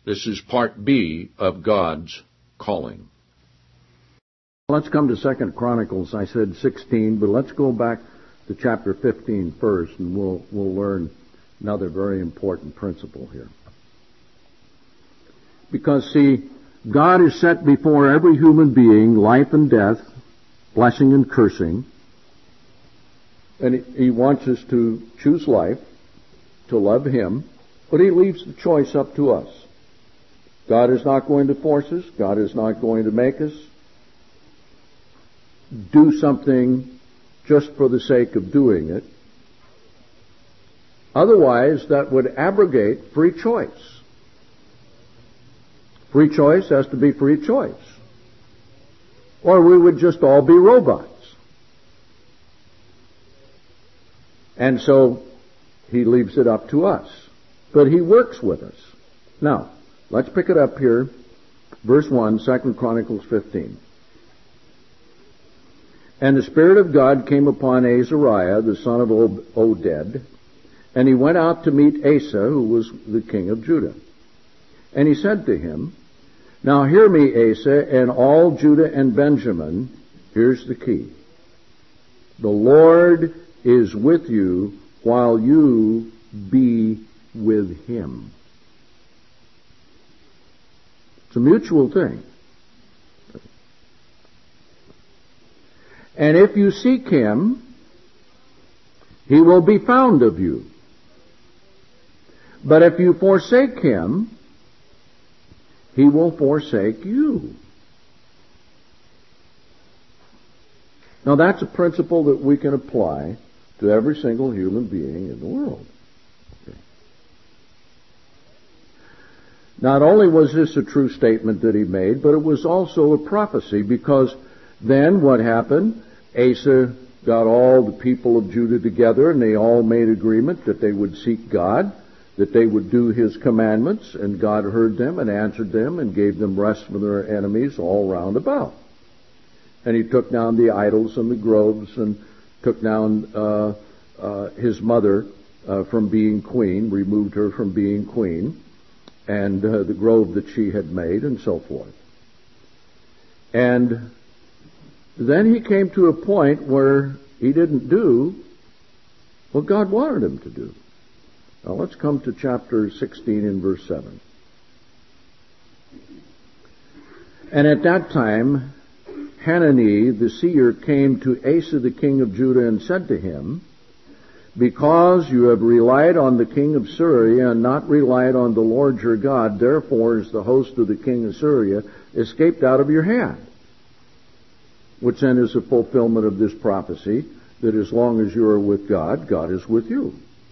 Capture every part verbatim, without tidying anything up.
This is part B of God's calling. Let's come to Second Chronicles. I said sixteen, but let's go back to chapter fifteen first, and we'll we'll learn another very important principle here. Because, see, God is set before every human being life and death, blessing and cursing, and He wants us to choose life, to love Him, but He leaves the choice up to us. God is not going to force us. God is not going to make us do something just for the sake of doing it. Otherwise, that would abrogate free choice. Free choice has to be free choice. Or we would just all be robots. And so, He leaves it up to us. But He works with us. Now, let's pick it up here. Verse one, Second Chronicles fifteen. And the Spirit of God came upon Azariah, the son of Oded, and he went out to meet Asa, who was the king of Judah. And he said to him, Now hear me, Asa, and all Judah and Benjamin. Here's the key. The Lord is with you while you be with Him. It's a mutual thing. And if you seek Him, He will be found of you. But if you forsake Him, He will forsake you. Now that's a principle that we can apply to every single human being in the world. Okay. Not only was this a true statement that he made, but it was also a prophecy, because then what happened? Asa got all the people of Judah together, and they all made agreement that they would seek God, that they would do His commandments, and God heard them and answered them and gave them rest from their enemies all round about. And He took down the idols and the groves, and took down uh, uh, his mother uh, from being queen, removed her from being queen, and uh, the grove that she had made, and so forth. And then he came to a point where he didn't do what God wanted him to do. Now let's come to chapter sixteen and verse seven. And at that time, Hanani the seer came to Asa the king of Judah and said to him, Because you have relied on the king of Syria and not relied on the Lord your God, therefore is the host of the king of Syria escaped out of your hand. Which then is a fulfillment of this prophecy, that as long as you are with God, God is with you.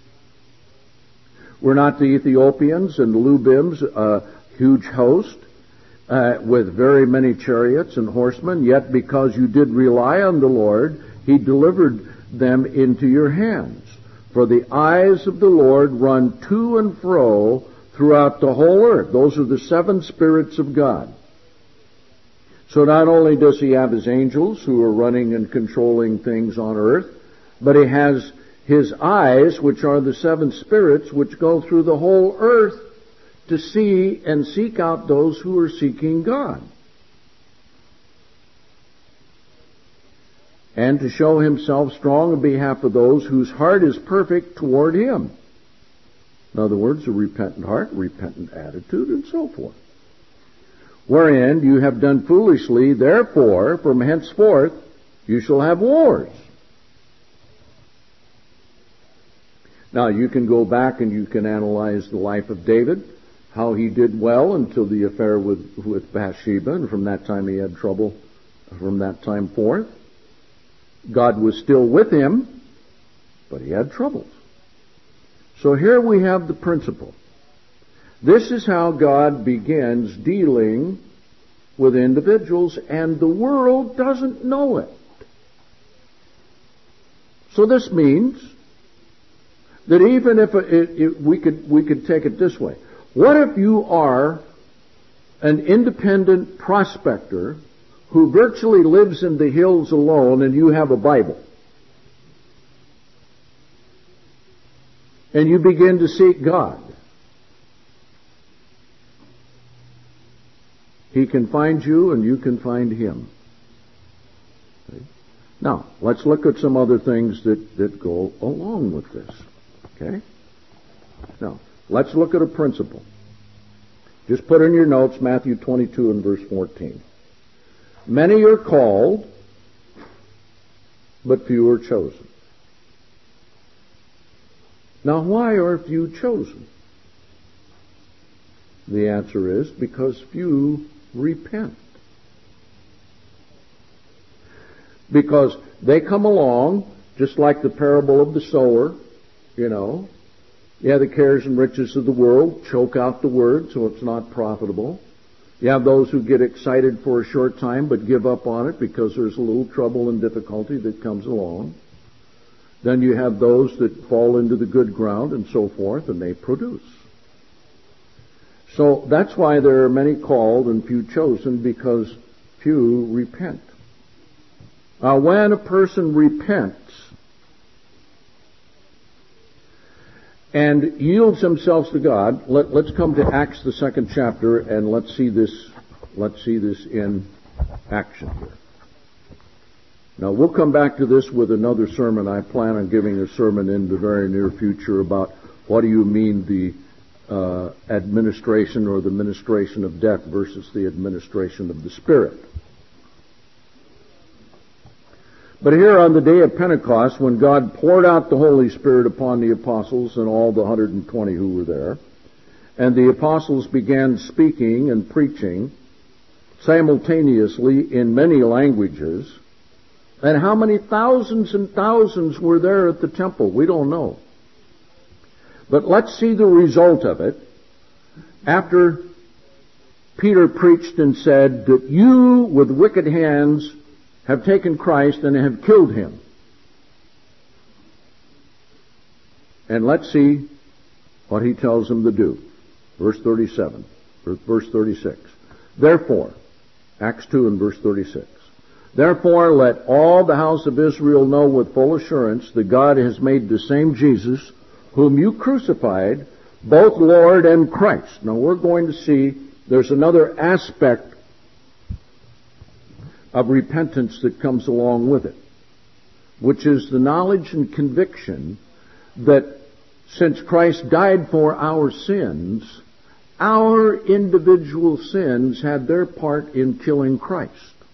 Were not the Ethiopians and the Lubims a huge host, uh, with very many chariots and horsemen? Yet because you did rely on the Lord, He delivered them into your hands. For the eyes of the Lord run to and fro throughout the whole earth. Those are the seven spirits of God. So not only does He have His angels who are running and controlling things on earth, but He has His eyes, which are the seven spirits, which go through the whole earth to see and seek out those who are seeking God. And to show Himself strong on behalf of those whose heart is perfect toward Him. In other words, a repentant heart, repentant attitude, and so forth. Wherein you have done foolishly, therefore, from henceforth, you shall have wars. Now, you can go back and you can analyze the life of David, how he did well until the affair with, with Bathsheba, and from that time he had trouble from that time forth. God was still with him, but he had troubles. So here we have the principle. This is how God begins dealing with individuals, and the world doesn't know it. So this means that even if it, it, we could we could take it this way. What if you are an independent prospector who virtually lives in the hills alone, and you have a Bible? And you begin to seek God. He can find you and you can find him. Okay? Now, let's look at some other things that, that go along with this. Okay? Now, let's look at a principle. Just put in your notes Matthew twenty-two and verse fourteen. Many are called, but few are chosen. Now, why are few chosen? The answer is because few repent. Because they come along, just like the parable of the sower, you know. Yeah, the cares and riches of the world choke out the word, so it's not profitable. You have those who get excited for a short time but give up on it because there's a little trouble and difficulty that comes along. Then you have those that fall into the good ground and so forth, and they produce. So that's why there are many called and few chosen, because few repent. Now, when a person repents and yields themselves to God, let, let's come to Acts, the second chapter, and let's see this. Let's see this in action here. Now, we'll come back to this with another sermon. I plan on giving a sermon in the very near future about what do you mean the uh, administration or the ministration of death versus the administration of the Spirit. But here on the day of Pentecost, when God poured out the Holy Spirit upon the apostles and all the one hundred twenty who were there, and the apostles began speaking and preaching simultaneously in many languages, and how many thousands and thousands were there at the temple? We don't know. But let's see the result of it. After Peter preached and said that you with wicked hands have taken Christ and have killed him. And let's see what he tells them to do. Verse thirty-seven, verse thirty-six. Therefore, Acts two and verse thirty-six. Therefore, let all the house of Israel know with full assurance that God has made the same Jesus, whom you crucified, both Lord and Christ. Now, we're going to see there's another aspect of repentance that comes along with it, which is the knowledge and conviction that since Christ died for our sins, our individual sins had their part in killing Christ.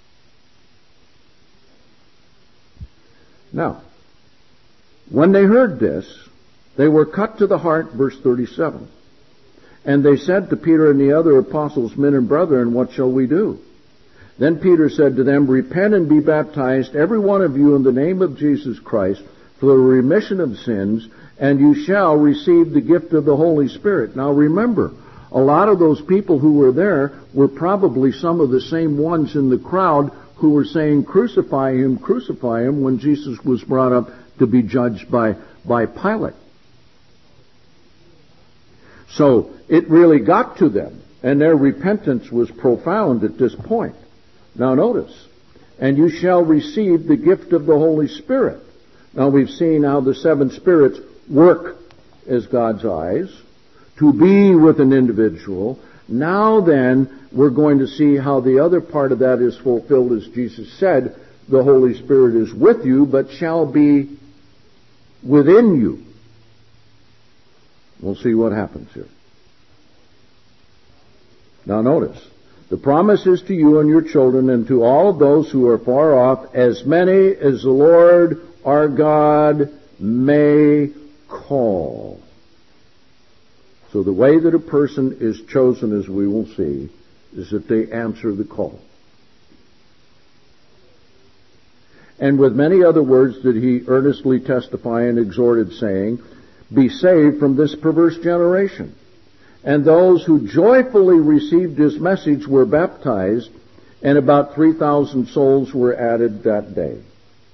Now, when they heard this, they were cut to the heart, verse thirty-seven. And they said to Peter and the other apostles, men and brethren, what shall we do? Then Peter said to them, repent and be baptized, every one of you, in the name of Jesus Christ, for the remission of sins, and you shall receive the gift of the Holy Spirit. Now remember, a lot of those people who were there were probably some of the same ones in the crowd who were saying, crucify him, crucify him, when Jesus was brought up to be judged by, by Pilate. So it really got to them, and their repentance was profound at this point. Now notice, and you shall receive the gift of the Holy Spirit. Now we've seen how the seven spirits work as God's eyes to be with an individual. Now then, we're going to see how the other part of that is fulfilled, as Jesus said, the Holy Spirit is with you, but shall be within you. We'll see what happens here. Now notice, the promise is to you and your children and to all of those who are far off, as many as the Lord our God may call. So the way that a person is chosen, as we will see, is that they answer the call. And with many other words did he earnestly testify and exhorted, saying, be saved from this perverse generation. And those who joyfully received his message were baptized, and about three thousand souls were added that day.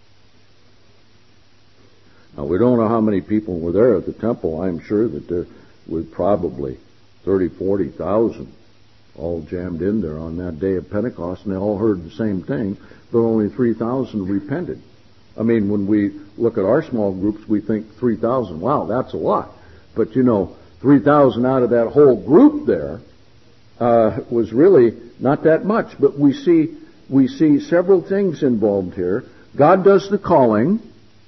Now, we don't know how many people were there at the temple. I'm sure that there were probably thirty, forty thousand all jammed in there on that day of Pentecost, and they all heard the same thing, but only three thousand repented. I mean, when we look at our small groups, we think three thousand, wow, that's a lot. But, you know, three thousand out of that whole group there uh, was really not that much. But we see we see several things involved here. God does the calling,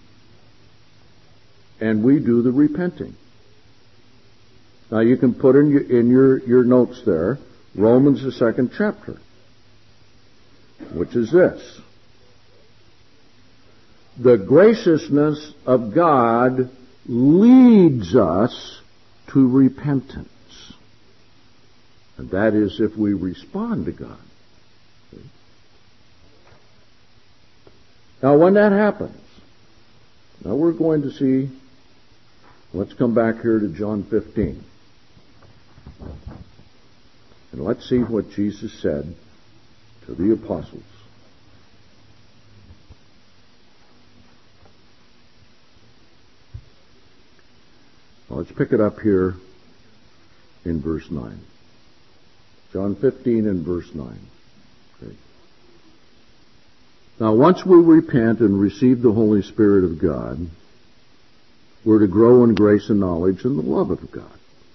and we do the repenting. Now you can put in your, in your, your notes there, Romans the second chapter, which is this. The graciousness of God leads us to repentance. And that is if we respond to God. Now when that happens, now we're going to see, let's come back here to John fifteen. And let's see what Jesus said to the apostles. Well, let's pick it up here in verse nine. John fifteen and verse nine. Okay. Now, once we repent and receive the Holy Spirit of God, we're to grow in grace and knowledge and the love of God.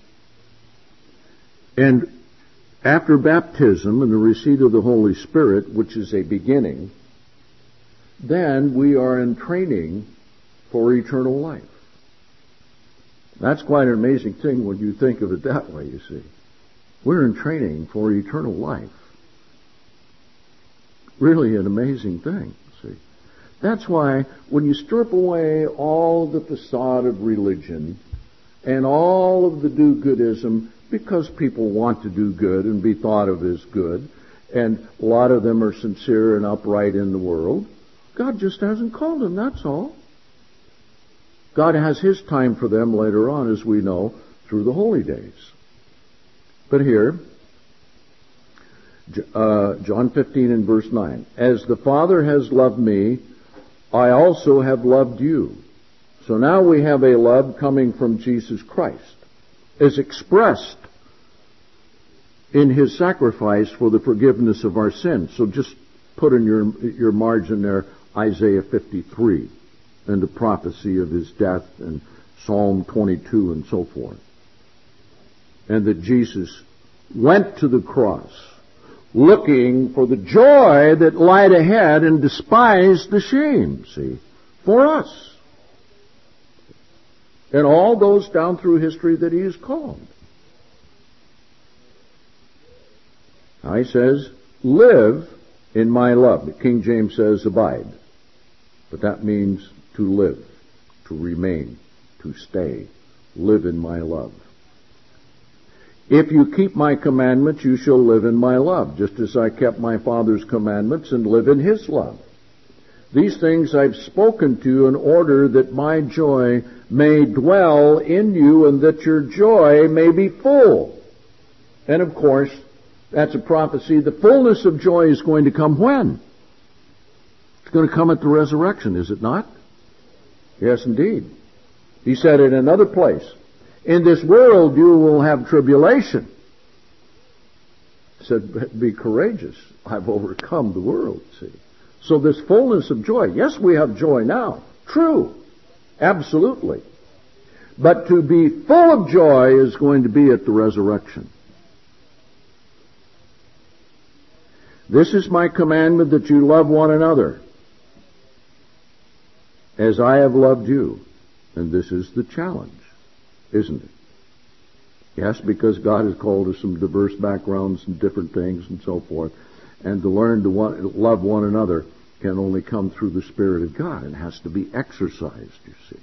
And after baptism and the receipt of the Holy Spirit, which is a beginning, then we are in training for eternal life. That's quite an amazing thing when you think of it that way, you see. We're in training for eternal life. Really an amazing thing, see. That's why when you strip away all the facade of religion and all of the do-goodism, because people want to do good and be thought of as good, and a lot of them are sincere and upright in the world, God just hasn't called them, that's all. God has His time for them later on, as we know, through the holy days. But here, uh, John fifteen and verse nine, as the Father has loved me, I also have loved you. So now we have a love coming from Jesus Christ, as expressed in His sacrifice for the forgiveness of our sins. So just put in your, your margin there, Isaiah fifty-three. And the prophecy of His death and Psalm twenty-two and so forth. And that Jesus went to the cross looking for the joy that lied ahead and despised the shame, see, for us. And all those down through history that He has called. Now He says, live in my love. The King James says abide. But that means to live, to remain, to stay. Live in my love. If you keep my commandments, you shall live in my love, just as I kept my Father's commandments and live in His love. These things I've spoken to you in order that my joy may dwell in you and that your joy may be full. And of course, that's a prophecy. The fullness of joy is going to come when? It's going to come at the resurrection, is it not? Yes, indeed. He said in another place, in this world you will have tribulation. He said, be courageous. I've overcome the world, see. So this fullness of joy. Yes, we have joy now. True. Absolutely. But to be full of joy is going to be at the resurrection. This is my commandment, that you love one another as I have loved you. And this is the challenge, isn't it? Yes, because God has called us from diverse backgrounds and different things and so forth. And to learn to want, love one another can only come through the Spirit of God. It has to be exercised, you see.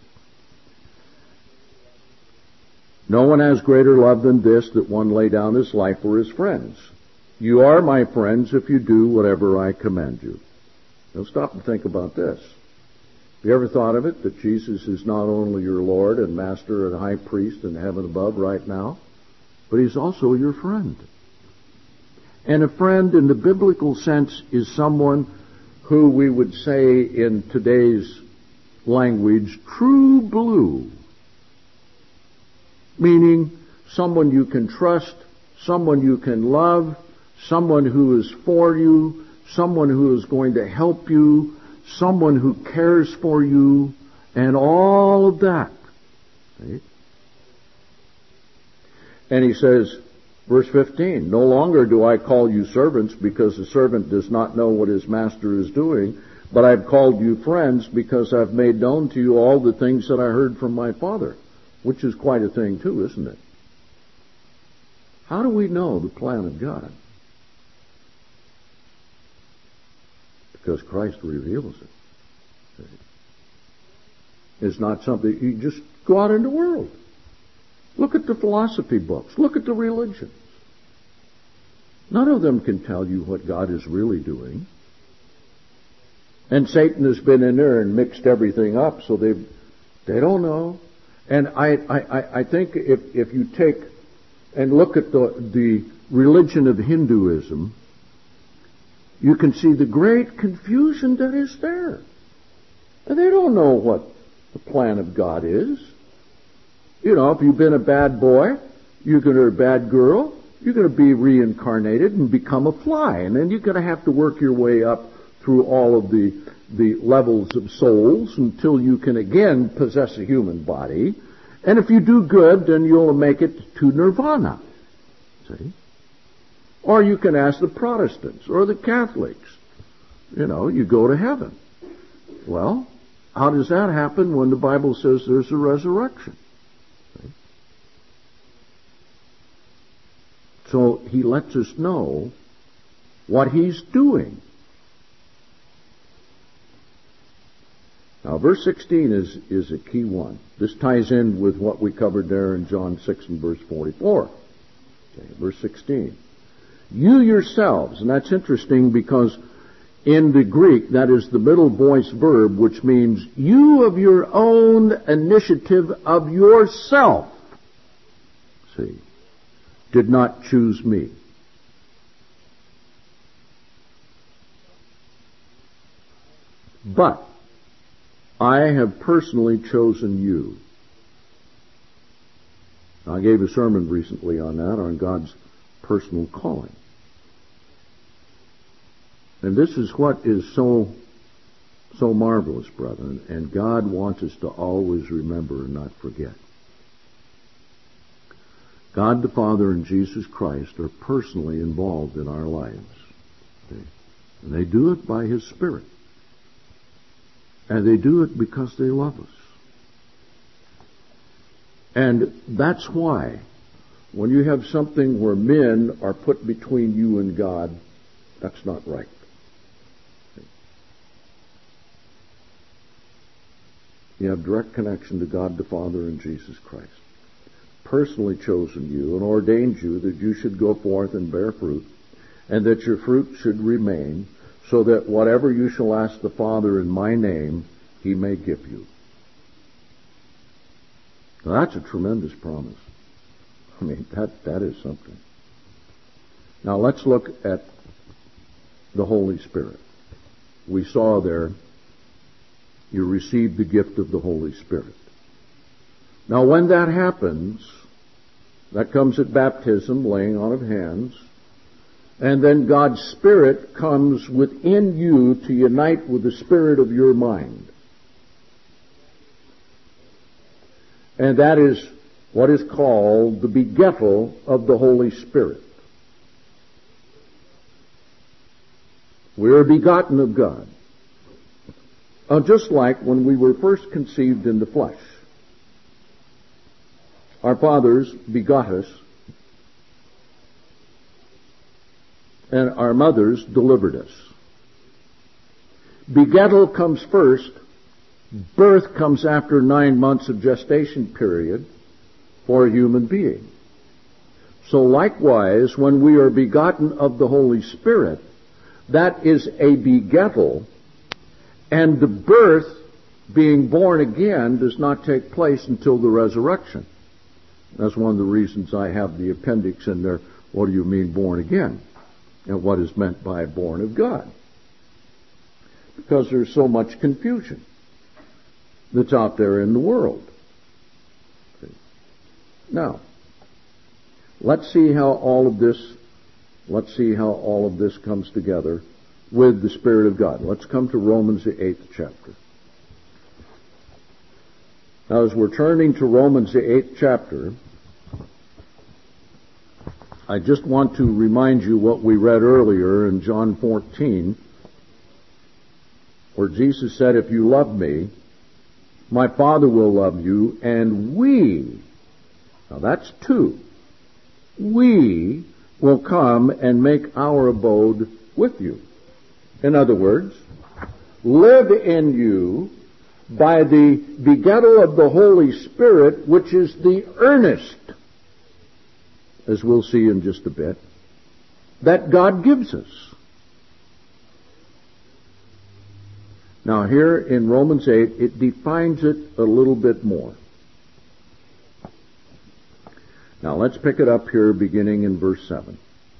No one has greater love than this, that one lay down his life for his friends. You are my friends if you do whatever I command you. Now stop and think about this. Have you ever thought of it, that Jesus is not only your Lord and Master and High Priest in heaven above right now, but He's also your friend. And a friend in the biblical sense is someone who we would say in today's language, true blue. Meaning someone you can trust, someone you can love, someone who is for you, someone who is going to help you, someone who cares for you, and all of that. Right? And he says, Verse fifteen, no longer do I call you servants, because the servant does not know what his master is doing, but I've called you friends because I've made known to you all the things that I heard from my Father, which is quite a thing too, isn't it? How do we know the plan of God? Because Christ reveals it. It's not something you just go out in the world. Look at the philosophy books. Look at the religions. None of them can tell you what God is really doing. And Satan has been in there and mixed everything up, so they they don't know. And I, I, I think if, if you take and look at the, the religion of Hinduism, you can see the great confusion that is there. And they don't know what the plan of God is. You know, if you've been a bad boy, you're going to be a bad girl, you're going to be reincarnated and become a fly. And then you're going to have to work your way up through all of the, the levels of souls until you can again possess a human body. And if you do good, then you'll make it to nirvana. See? Or you can ask the Protestants or the Catholics. You know, you go to heaven. Well, how does that happen when the Bible says there's a resurrection? See? So he lets us know what he's doing. Now, verse sixteen is, is a key one. This ties in with what we covered there in John six and verse forty-four. Okay, verse sixteen. You yourselves, and that's interesting because in the Greek, that is the middle voice verb, which means you of your own initiative of yourself, see, did not choose me. But I have personally chosen you. Now, I gave a sermon recently on that, on God's personal calling. And this is what is so, so marvelous, brethren, and God wants us to always remember and not forget. God the Father and Jesus Christ are personally involved in our lives. Okay? And they do it by His Spirit. And they do it because they love us. And that's why, when you have something where men are put between you and God, that's not right. You have direct connection to God the Father and Jesus Christ. Personally chosen you and ordained you that you should go forth and bear fruit, and that your fruit should remain, so that whatever you shall ask the Father in my name, He may give you. Now, that's a tremendous promise. I mean, that, that is something. Now, let's look at the Holy Spirit. We saw there, you receive the gift of the Holy Spirit. Now, when that happens, that comes at baptism, laying on of hands, and then God's Spirit comes within you to unite with the spirit of your mind. And that is what is called the begettal of the Holy Spirit. We are begotten of God. Uh, just like when we were first conceived in the flesh. Our fathers begot us, and our mothers delivered us. Begettal comes first. Birth comes after nine months of gestation period for a human being. So likewise, when we are begotten of the Holy Spirit, that is a begettal, and the birth, being born again, does not take place until the resurrection. That's one of the reasons I have the appendix in there, what do you mean born again? And what is meant by born of God? Because there's so much confusion that's out there in the world. Okay. Now, let's see how all of this, let's see how all of this comes together with the Spirit of God. Let's come to Romans, the eighth chapter. Now, as we're turning to Romans, the eighth chapter, I just want to remind you what we read earlier in John fourteen, where Jesus said, if you love me, my Father will love you, and we, now that's two, we will come and make our abode with you. In other words, live in you by the begettal of the Holy Spirit, which is the earnest, as we'll see in just a bit, that God gives us. Now here in Romans eight, it defines it a little bit more. Now let's pick it up here beginning in verse seven.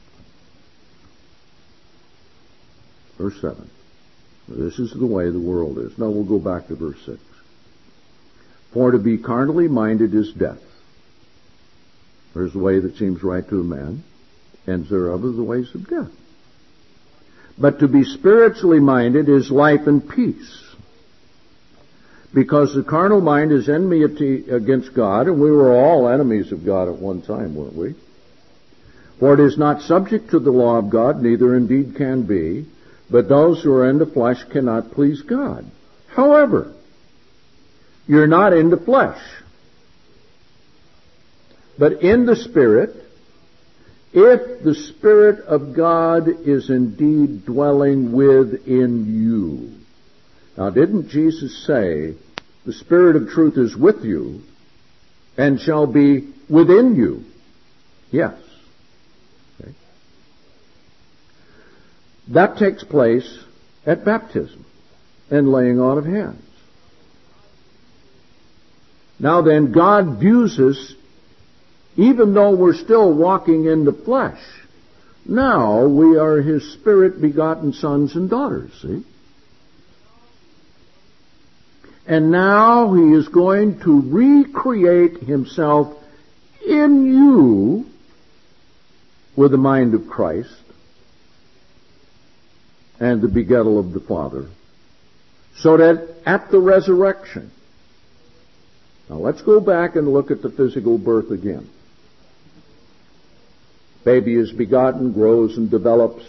Verse seven. This is the way the world is. Now we'll go back to verse six. For to be carnally minded is death. There's the way that seems right to a man, and thereof are the ways of death. But to be spiritually minded is life and peace. Because the carnal mind is enmity against God, and we were all enemies of God at one time, weren't we? For it is not subject to the law of God, neither indeed can be, but those who are in the flesh cannot please God. However, you're not in the flesh, but in the Spirit, if the Spirit of God is indeed dwelling within you. Now, didn't Jesus say, the Spirit of truth is with you and shall be within you? Yes. Okay. That takes place at baptism and laying on of hands. Now then, God views us, even though we're still walking in the flesh, now we are His Spirit-begotten sons and daughters, see? And now He is going to recreate Himself in you with the mind of Christ and the begettal of the Father, so that at the resurrection, now let's go back and look at the physical birth again. Baby is begotten, grows and develops,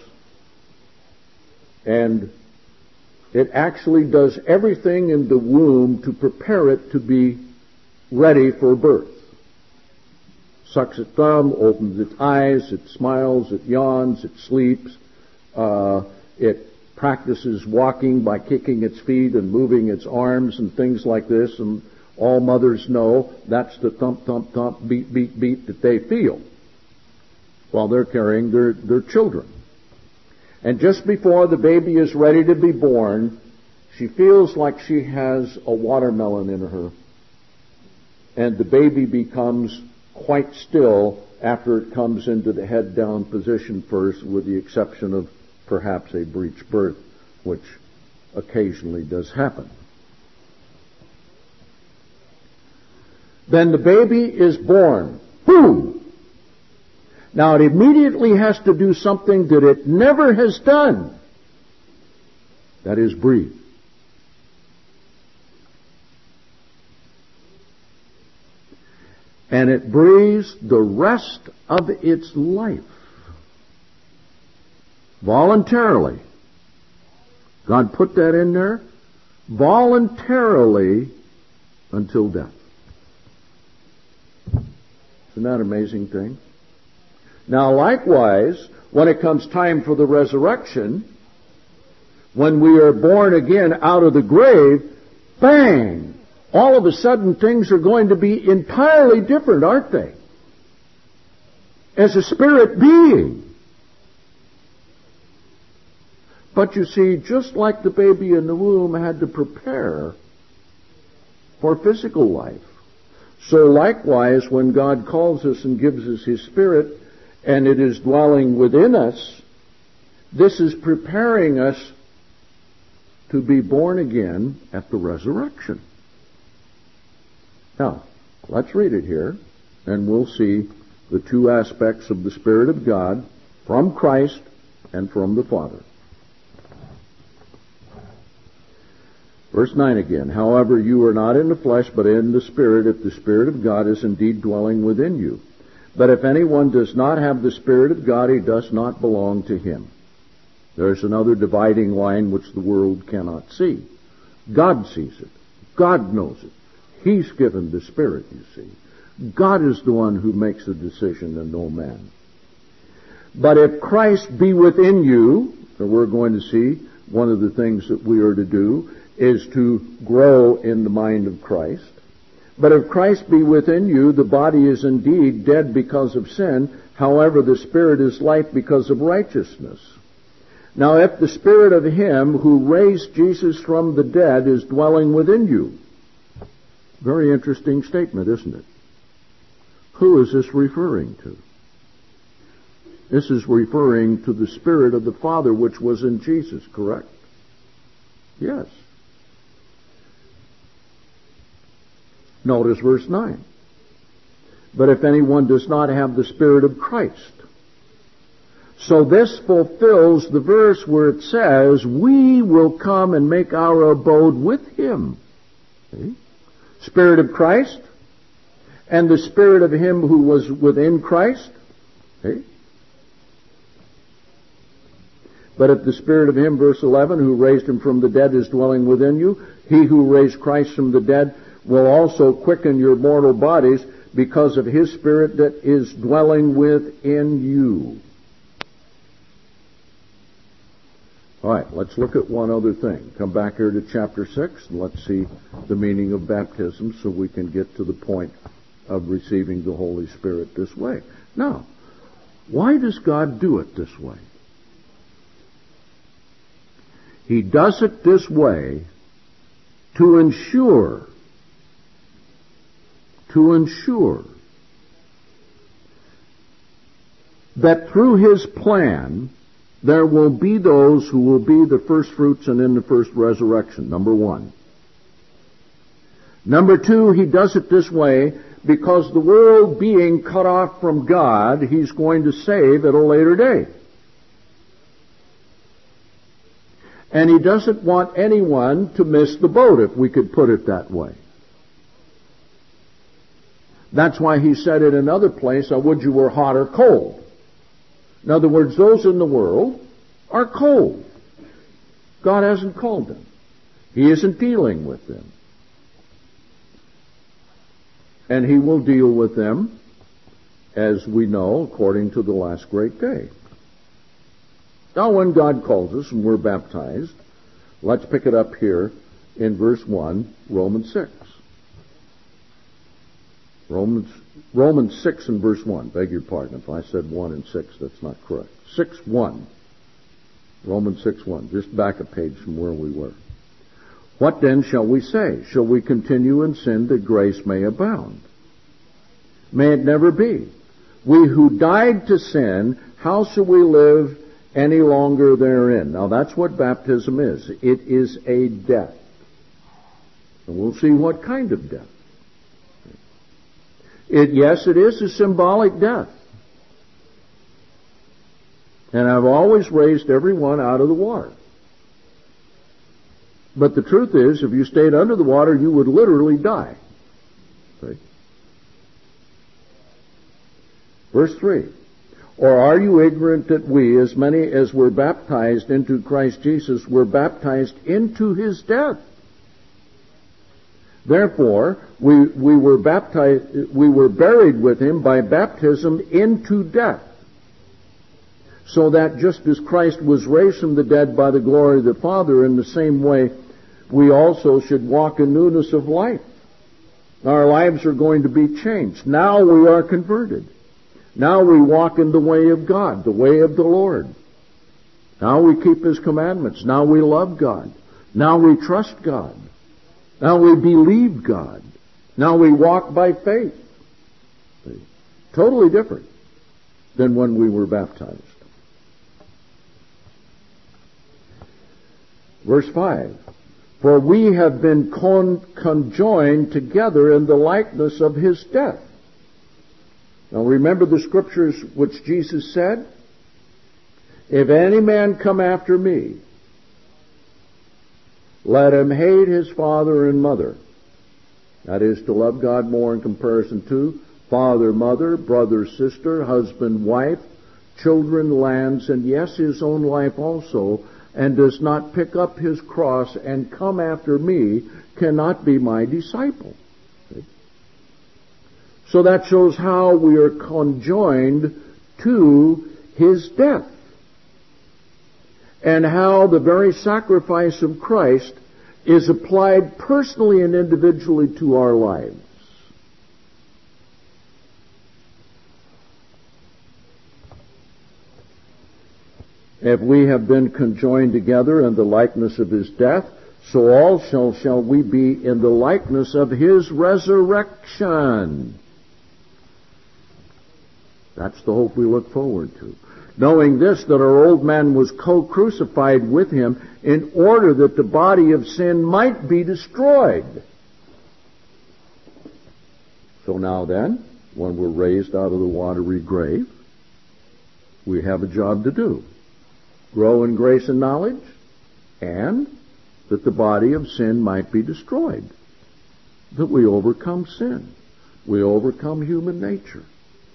and it actually does everything in the womb to prepare it to be ready for birth. Sucks its thumb, opens its eyes, it smiles, it yawns, it sleeps, uh, it practices walking by kicking its feet and moving its arms and things like this, and all mothers know that's the thump, thump, thump, beat, beat, beat that they feel while they're carrying their, their children. And just before the baby is ready to be born, she feels like she has a watermelon in her. And the baby becomes quite still after it comes into the head down position first, with the exception of perhaps a breech birth, which occasionally does happen. Then the baby is born. Boom! Now it immediately has to do something that it never has done. That is, breathe. And it breathes the rest of its life voluntarily. God put that in there voluntarily until death. Isn't that an amazing thing? Now, likewise, when it comes time for the resurrection, when we are born again out of the grave, bang! All of a sudden things are going to be entirely different, aren't they? As a spirit being. But you see, just like the baby in the womb had to prepare for physical life, so likewise when God calls us and gives us His Spirit, and it is dwelling within us, this is preparing us to be born again at the resurrection. Now, let's read it here, and we'll see the two aspects of the Spirit of God from Christ and from the Father. Verse nine again. However, you are not in the flesh, but in the Spirit, if the Spirit of God is indeed dwelling within you. But if anyone does not have the Spirit of God, he does not belong to him. There's another dividing line which the world cannot see. God sees it. God knows it. He's given the Spirit, you see. God is the one who makes the decision and no man. But if Christ be within you, so we're going to see one of the things that we are to do is to grow in the mind of Christ. But if Christ be within you, the body is indeed dead because of sin. However, the Spirit is life because of righteousness. Now, if the Spirit of Him who raised Jesus from the dead is dwelling within you. Very interesting statement, isn't it? Who is this referring to? This is referring to the Spirit of the Father which was in Jesus, correct? Yes. Notice verse nine. But if anyone does not have the Spirit of Christ. So this fulfills the verse where it says, we will come and make our abode with Him. See? Spirit of Christ and the Spirit of Him who was within Christ. See? But if the Spirit of Him, verse eleven, who raised Him from the dead is dwelling within you, He who raised Christ from the dead will also quicken your mortal bodies because of His Spirit that is dwelling within you. All right, let's look at one other thing. Come back here to chapter six, and let's see the meaning of baptism so we can get to the point of receiving the Holy Spirit this way. Now, why does God do it this way? He does it this way to ensure, to ensure that through His plan, there will be those who will be the first fruits and in the first resurrection, number one. Number two, He does it this way because the world being cut off from God, He's going to save at a later day. And He doesn't want anyone to miss the boat, if we could put it that way. That's why He said in another place, I would you were hot or cold. In other words, those in the world are cold. God hasn't called them. He isn't dealing with them. And He will deal with them, as we know, according to the last great day. Now, when God calls us and we're baptized, let's pick it up here in verse one, Romans six. Romans Romans six and verse one. Beg your pardon if I said one and six. That's not correct. six one. Romans six one. Just back a page from where we were. What then shall we say? Shall we continue in sin that grace may abound? May it never be. We who died to sin, how shall we live any longer therein? Now that's what baptism is. It is a death. And we'll see what kind of death. It, yes, it is a symbolic death. And I've always raised everyone out of the water. But the truth is, if you stayed under the water, you would literally die. See? Verse three. Or are you ignorant that we, as many as were baptized into Christ Jesus, were baptized into His death? Therefore, we, we were baptized, we were buried with Him by baptism into death. So that just as Christ was raised from the dead by the glory of the Father, in the same way, we also should walk in newness of life. Our lives are going to be changed. Now we are converted. Now we walk in the way of God, the way of the Lord. Now we keep His commandments. Now we love God. Now we trust God. Now we believe God. Now we walk by faith. Totally different than when we were baptized. Verse five. For we have been con- conjoined together in the likeness of His death. Now remember the scriptures which Jesus said? If any man come after me, let him hate his father and mother. That is to love God more in comparison to father, mother, brother, sister, husband, wife, children, lands, and yes, his own life also, and does not pick up his cross and come after me, cannot be my disciple. So that shows how we are conjoined to his death, and how the very sacrifice of Christ is applied personally and individually to our lives. If we have been conjoined together in the likeness of his death, so also shall we be in the likeness of his resurrection. That's the hope we look forward to. Knowing this, that our old man was co-crucified with him in order that the body of sin might be destroyed. So now then, when we're raised out of the watery grave, we have a job to do. Grow in grace and knowledge, and that the body of sin might be destroyed. That we overcome sin. We overcome human nature.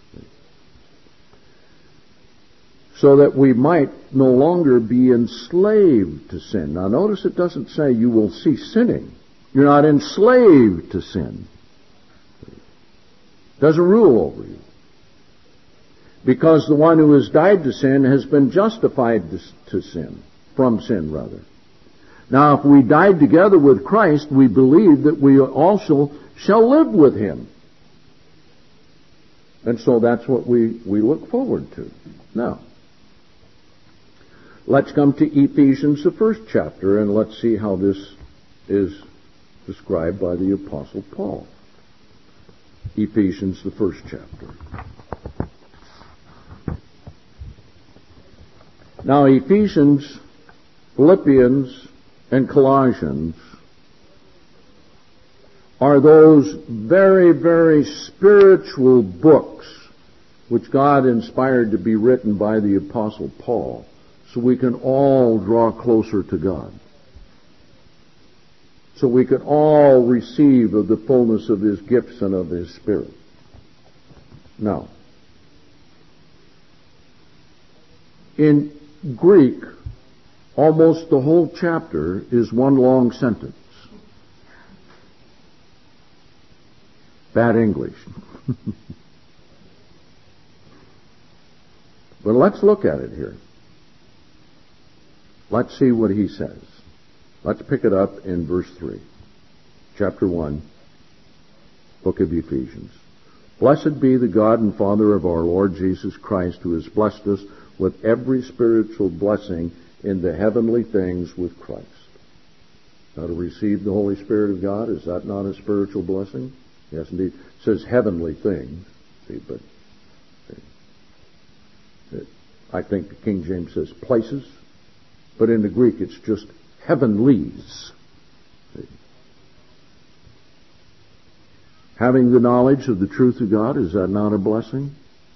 So that we might no longer be enslaved to sin. Now notice it doesn't say you will cease sinning. You're not enslaved to sin. It doesn't rule over you. Because the one who has died to sin has been justified to sin, from sin rather. Now if we died together with Christ, we believe that we also shall live with him. And so that's what we, we look forward to. Now, let's come to Ephesians, the first chapter, and let's see how this is described by the Apostle Paul. Ephesians, the first chapter. Now, Ephesians, Philippians, and Colossians are those very, very spiritual books which God inspired to be written by the Apostle Paul, so we can all draw closer to God. So we can all receive of the fullness of his gifts and of his Spirit. Now, in Greek, almost the whole chapter is one long sentence. Bad English. But let's look at it here. Let's see what he says. Let's pick it up in verse three. Chapter one, book of Ephesians. Blessed be the God and Father of our Lord Jesus Christ, who has blessed us with every spiritual blessing in the heavenly things with Christ. Now, to receive the Holy Spirit of God, is that not a spiritual blessing? Yes, indeed. It says heavenly things. See, but it, I think the King James says places, but in the Greek it's just heavenlies. See. Having the knowledge of the truth of God, is that not a blessing?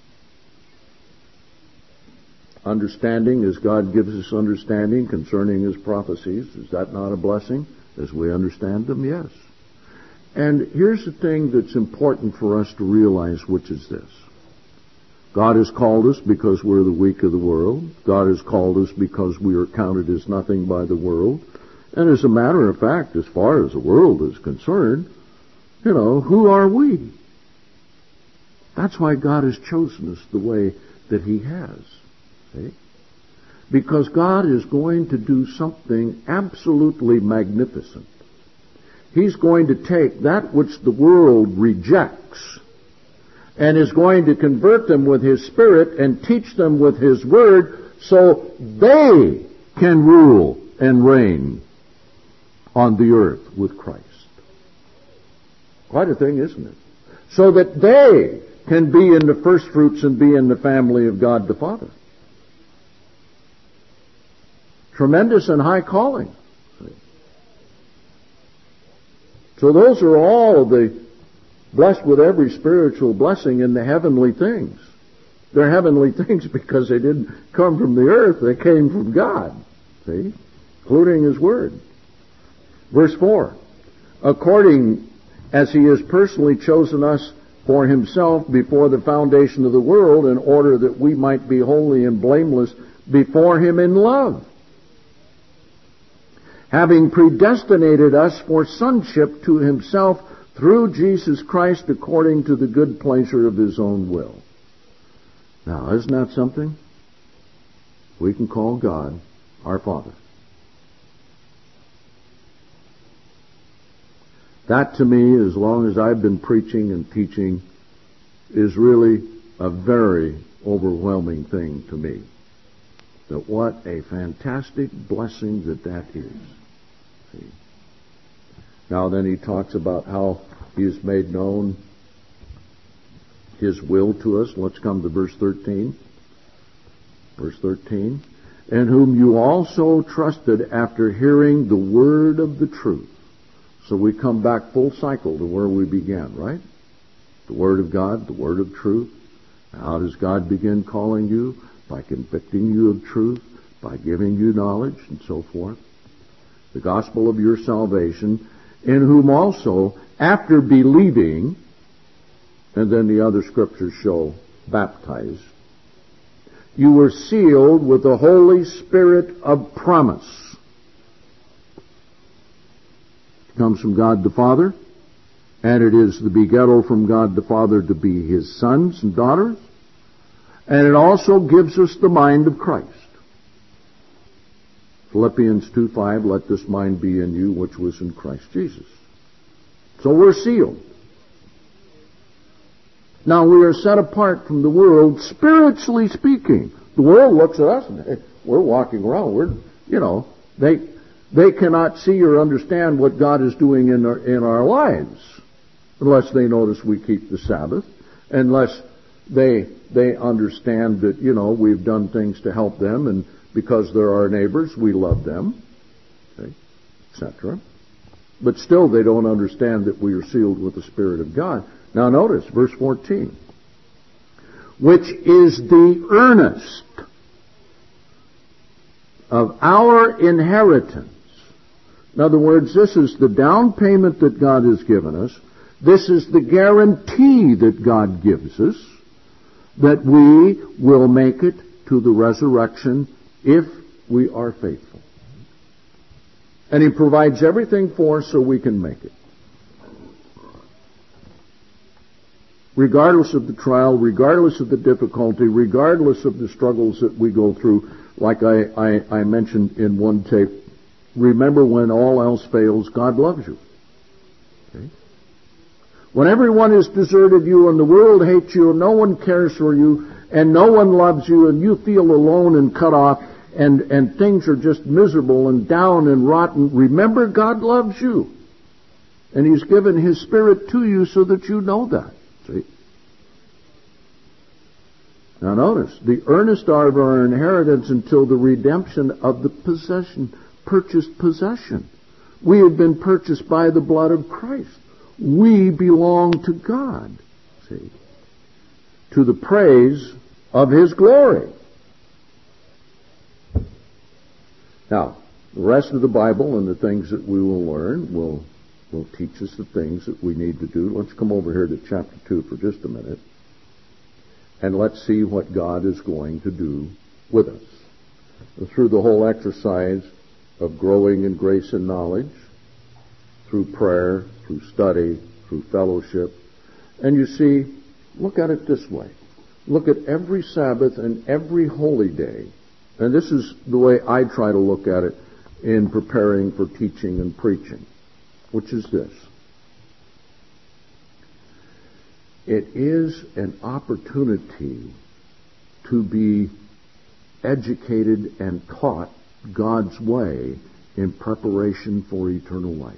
Understanding, as God gives us understanding concerning his prophecies, is that not a blessing as we understand them? Yes. And here's the thing that's important for us to realize, which is this. God has called us because we're the weak of the world. God has called us because we are counted as nothing by the world. And as a matter of fact, as far as the world is concerned, you know, who are we? That's why God has chosen us the way that he has. See? Because God is going to do something absolutely magnificent. He's going to take that which the world rejects and is going to convert them with his Spirit and teach them with his Word so they can rule and reign on the earth with Christ. Quite a thing, isn't it? So that they can be in the first fruits and be in the family of God the Father. Tremendous and high calling. So those are all the blessed with every spiritual blessing in the heavenly things. They're heavenly things because they didn't come from the earth, they came from God. See? Including his Word. Verse four. According as he has personally chosen us for himself before the foundation of the world, in order that we might be holy and blameless before him in love, having predestinated us for sonship to himself through Jesus Christ, according to the good pleasure of his own will. Now, isn't that something? We can call God our Father. That, to me, as long as I've been preaching and teaching, is really a very overwhelming thing to me. That what a fantastic blessing that that is. See? Now then he talks about how he has made known his will to us. Let's come to verse thirteen. Verse thirteen. In whom you also trusted after hearing the word of the truth. So we come back full cycle to where we began, right? The Word of God, the Word of truth. How does God begin calling you? By convicting you of truth, by giving you knowledge, and so forth. The gospel of your salvation, in whom also, after believing, and then the other scriptures show, baptized, you were sealed with the Holy Spirit of promise. It comes from God the Father, and it is the begettal from God the Father to be his sons and daughters, and it also gives us the mind of Christ. Philippians two five, let this mind be in you which was in Christ Jesus. So we're sealed. Now we are set apart from the world, spiritually speaking. The world looks at us and hey, we're walking around. We're, you know, they they cannot see or understand what God is doing in our, in our lives unless they notice we keep the Sabbath, unless they they understand that, you know, we've done things to help them, and because they're our neighbors, we love them, okay, et cetera. But still they don't understand that we are sealed with the Spirit of God. Now notice, verse fourteen. Which is the earnest of our inheritance. In other words, this is the down payment that God has given us. This is the guarantee that God gives us that we will make it to the resurrection if we are faithful. And he provides everything for us so we can make it. Regardless of the trial, regardless of the difficulty, regardless of the struggles that we go through, like I, I, I mentioned in one tape, remember when all else fails, God loves you. Okay? When everyone has deserted you and the world hates you and no one cares for you and no one loves you and you feel alone and cut off and, and things are just miserable and down and rotten, remember God loves you. And he's given his Spirit to you so that you know that. See? Now notice, the earnest are of our inheritance until the redemption of the possession, purchased possession. We have been purchased by the blood of Christ. We belong to God, see, to the praise of his glory. Now, the rest of the Bible and the things that we will learn will will teach us the things that we need to do. Let's come over here to chapter two for just a minute, and let's see what God is going to do with us. Through the whole exercise of growing in grace and knowledge, through prayer, through study, through fellowship. And you see, look at it this way. Look at every Sabbath and every holy day. And this is the way I try to look at it in preparing for teaching and preaching, which is this. It is an opportunity to be educated and taught God's way in preparation for eternal life.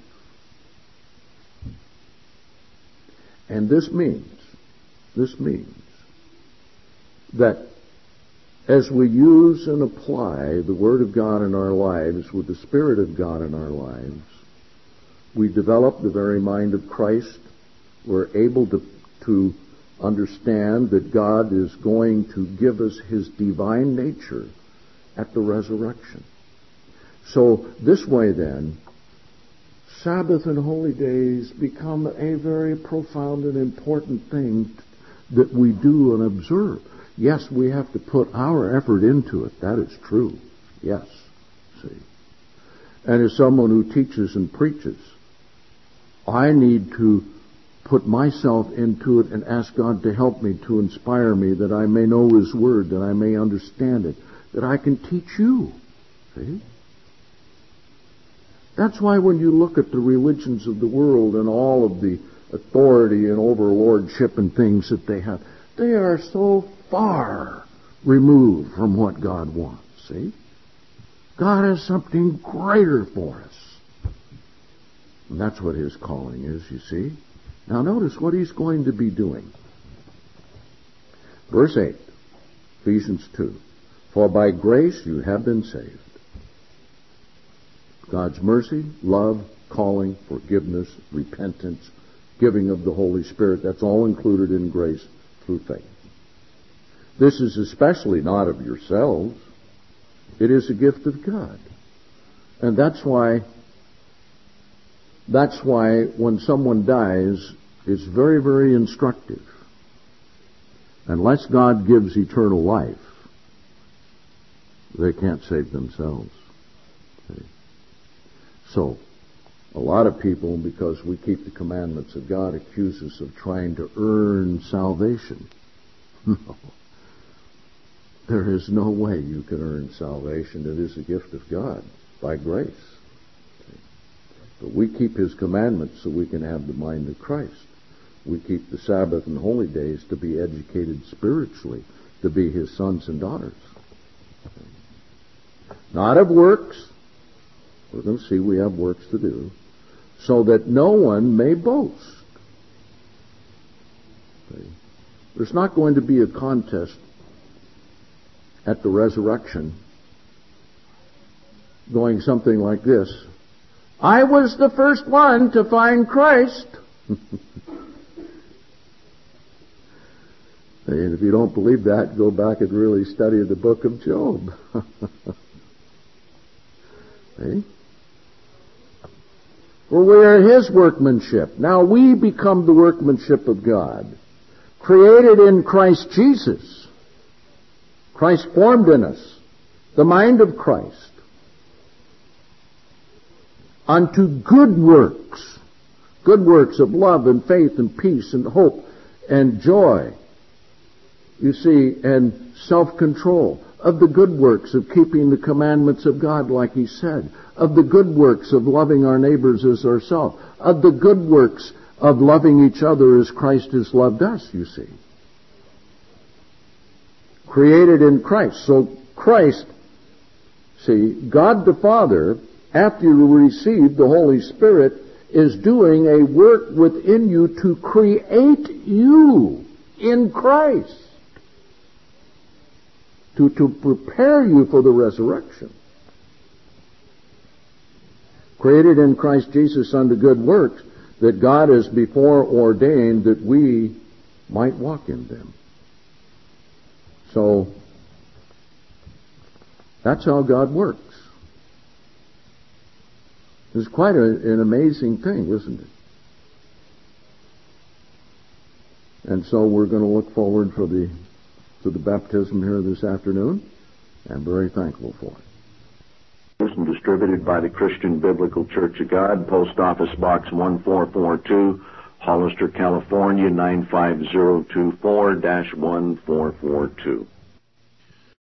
And this means, this means that as we use and apply the Word of God in our lives with the Spirit of God in our lives, we develop the very mind of Christ. We're able to, to understand that God is going to give us his divine nature at the resurrection. So this way then, Sabbath and holy days become a very profound and important thing that we do and observe. Yes, we have to put our effort into it. That is true. Yes. See. And as someone who teaches and preaches, I need to put myself into it and ask God to help me, to inspire me, that I may know His Word, that I may understand it, that I can teach you. See? That's why when you look at the religions of the world and all of the authority and overlordship and things that they have, they are so far removed from what God wants. See? God has something greater for us. And that's what His calling is, you see. Now notice what He's going to be doing. Verse eight, Ephesians two. For by grace you have been saved. God's mercy, love, calling, forgiveness, repentance, giving of the Holy Spirit, that's all included in grace through faith. This is especially not of yourselves. It is a gift of God. And that's why that's why when someone dies, it's very, very instructive. Unless God gives eternal life, they can't save themselves. See? So, a lot of people, because we keep the commandments of God, accuse us of trying to earn salvation. No. There is no way you can earn salvation. It is a gift of God by grace. But we keep His commandments so we can have the mind of Christ. We keep the Sabbath and holy days to be educated spiritually, to be His sons and daughters. Not of works. We're going to see we have works to do. So that no one may boast. There's not going to be a contest at the resurrection going something like this. I was the first one to find Christ. And if you don't believe that, go back and really study the book of Job. See? For we are His workmanship. Now we become the workmanship of God, created in Christ Jesus. Christ formed in us the mind of Christ unto good works, good works of love and faith and peace and hope and joy, you see, and self-control, of the good works of keeping the commandments of God like He said, of the good works of loving our neighbors as ourselves, of the good works of loving each other as Christ has loved us, you see. Created in Christ. So Christ, see, God the Father, after you receive the Holy Spirit, is doing a work within you to create you in Christ. To, to prepare you for the resurrection. Created in Christ Jesus unto good works, that God has before ordained that we might walk in them. So, that's how God works. It's quite a, an amazing thing, isn't it? And so we're going to look forward for the to the baptism here this afternoon. I'm very thankful for it. And distributed by the Christian Biblical Church of God, Post Office Box one four four two, Hollister, California nine five zero two four dash one four four two.